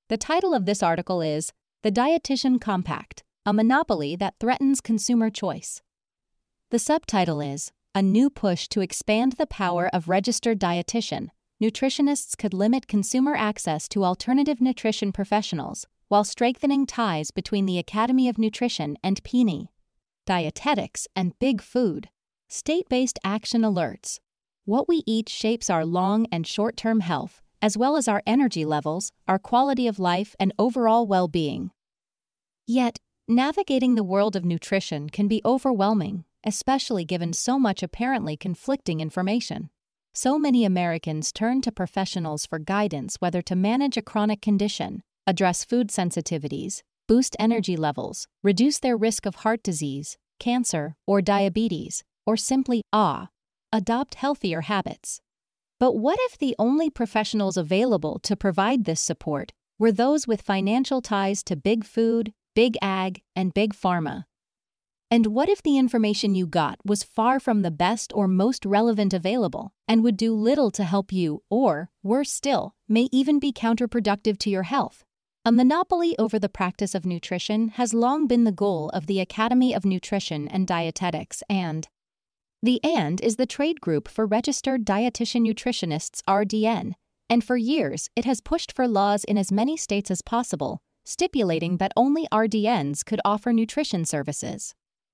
The title of this article is The Dietitian Compact, a Monopoly That Threatens Consumer Choice. The subtitle is A New Push to Expand the Power of Registered Dietitian. Nutritionists could limit consumer access to alternative nutrition professionals while strengthening ties between the Academy of Nutrition and PNE. Dietetics and Big Food. State-based action alerts. What we eat shapes our long and short-term health, as well as our energy levels, our quality of life, and overall well-being. Yet, navigating the world of nutrition can be overwhelming, especially given so much apparently conflicting information. So many Americans turn to professionals for guidance whether to manage a chronic condition, address food sensitivities, boost energy levels, reduce their risk of heart disease, cancer, or diabetes, or simply adopt healthier habits. But what if the only professionals available to provide this support were those with financial ties to big food, big ag, and big pharma? And what if the information you got was far from the best or most relevant available and would do little to help you or, worse still, may even be counterproductive to your health? A monopoly over the practice of nutrition has long been the goal of the Academy of Nutrition and Dietetics and the AND is the trade group for Registered Dietitian Nutritionists (RDN), and for years it has pushed for laws in as many states as possible, stipulating that only RDNs could offer nutrition services.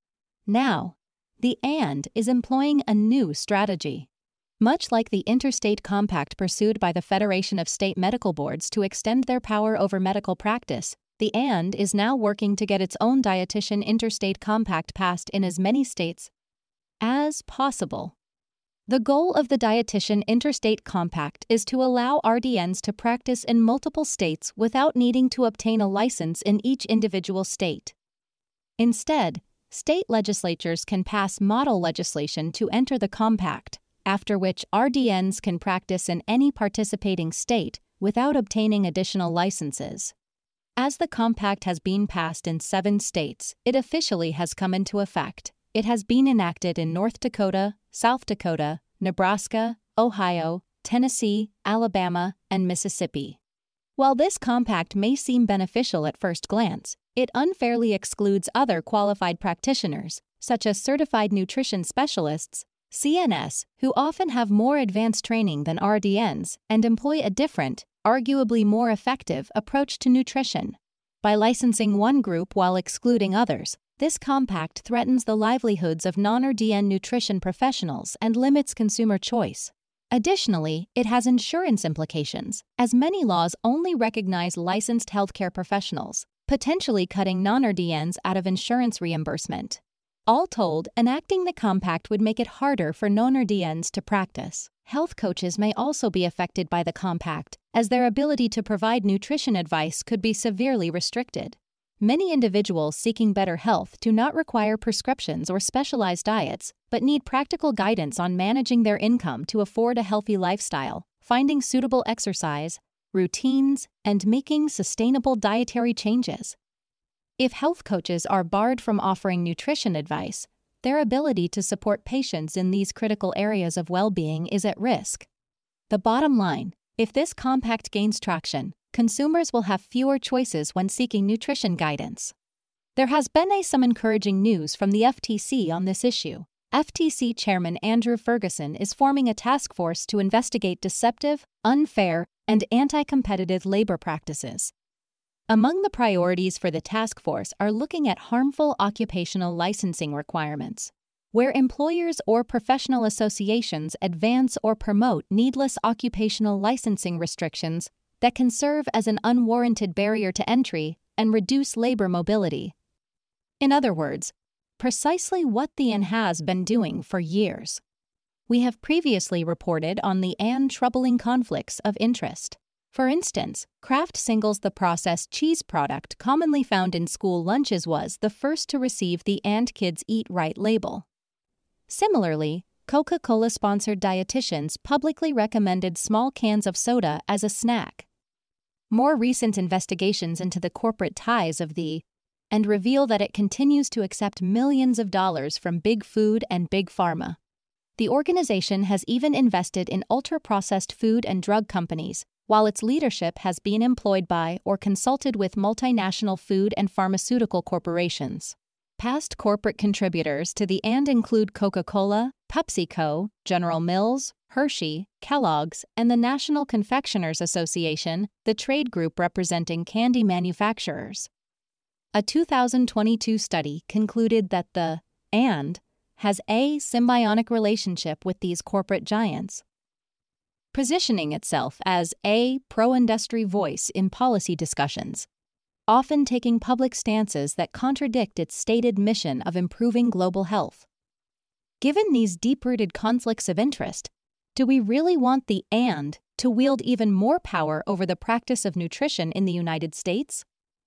Now, the AND is employing a new strategy. Much like the interstate compact pursued by the Federation of State Medical Boards to extend their power over medical practice, the AND is now working to get its own dietitian interstate compact passed in as many states as possible. The goal of the Dietitian Interstate Compact is to allow RDNs to practice in multiple states without needing to obtain a license in each individual state. Instead, state legislatures can pass model legislation to enter the compact, after which RDNs can practice in any participating state without obtaining additional licenses. As the compact has been passed in 7 states, it officially has come into effect. It has been enacted in North Dakota, South Dakota, Nebraska, Ohio, Tennessee, Alabama, and Mississippi. While this compact may seem beneficial at first glance, it unfairly excludes other qualified practitioners, such as certified nutrition specialists, CNS, who often have more advanced training than RDNs and employ a different, arguably more effective, approach to nutrition. By licensing one group while excluding others, this compact threatens the livelihoods of non-RDN nutrition professionals and limits consumer choice. Additionally, it has insurance implications, as many laws only recognize licensed healthcare professionals, potentially cutting non-RDNs out of insurance reimbursement. All told, enacting the compact would make it harder for non-RDNs to practice. Health coaches may also be affected by the compact, as their ability to provide nutrition advice could be severely restricted. Many individuals seeking better health do not require prescriptions or specialized diets, but need practical guidance on managing their income to afford a healthy lifestyle, finding suitable exercise routines, and making sustainable dietary changes. If health coaches are barred from offering nutrition advice, their ability to support patients in these critical areas of well-being is at risk. The bottom line, if this compact gains traction, consumers will have fewer choices when seeking nutrition guidance. There has been some encouraging news from the FTC on this issue. FTC Chairman Andrew Ferguson is forming a task force to investigate deceptive, unfair, and anti-competitive labor practices. Among the priorities for the task force are looking at harmful occupational licensing requirements, where employers or professional associations advance or promote needless occupational licensing restrictions that can serve as an unwarranted barrier to entry and reduce labor mobility. In other words, precisely what the AN has been doing for years. We have previously reported on the AN troubling conflicts of interest. For instance, Kraft Singles, the processed cheese product commonly found in school lunches, was the first to receive the And Kids Eat Right label. Similarly, Coca-Cola-sponsored dietitians publicly recommended small cans of soda as a snack. More recent investigations into the corporate ties of the AND reveal that it continues to accept millions of dollars from big food and big pharma. The organization has even invested in ultra-processed food and drug companies, while its leadership has been employed by or consulted with multinational food and pharmaceutical corporations. Past corporate contributors to the AND include Coca-Cola, PepsiCo, General Mills, Hershey, Kellogg's, and the National Confectioners Association, the trade group representing candy manufacturers. A 2022 study concluded that the AND has a symbiotic relationship with these corporate giants, positioning itself as a pro-industry voice in policy discussions, often taking public stances that contradict its stated mission of improving global health. Given these deep-rooted conflicts of interest, do we really want the AND to wield even more power over the practice of nutrition in the United States?